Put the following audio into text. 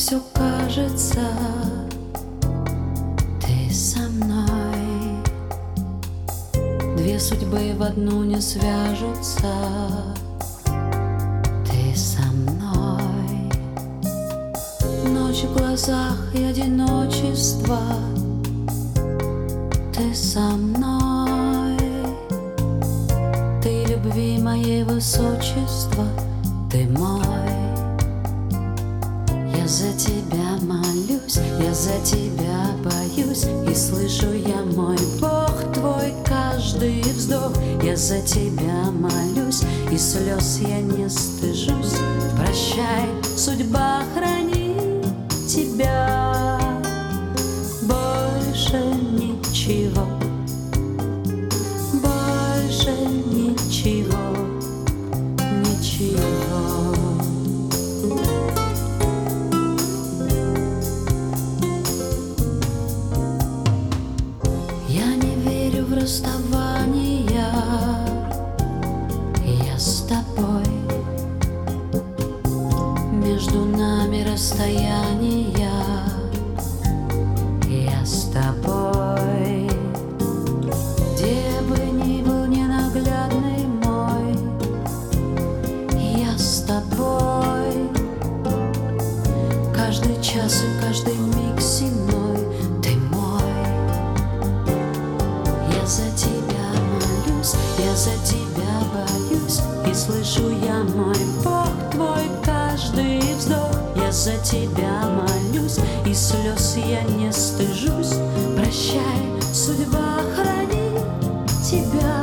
все кажется, ты со мной. Две судьбы в одну не свяжутся, ты со мной. Ночь в глазах и одиночество, ты со мной. Ты любви моей высочество, ты мой. Я за тебя молюсь, я за тебя боюсь, и слышу я, мой Бог, твой каждый вздох. Я за тебя молюсь, и слез я не стыжусь. Прощай, судьба, храни тебя. Больше ничего, больше ничего, ничего. Я не верю в расставания, я с тобой. Между нами расстояния, я с тобой. Где бы ни был ненаглядный мой, я с тобой. Каждый час и каждый миг земной ты мой. Я за тебя молюсь, я за тебя боюсь, и слышу я, мой Бог, твой каждый вздох. Я за тебя молюсь, и слез я не стыжусь. Прощай, судьба, храни тебя.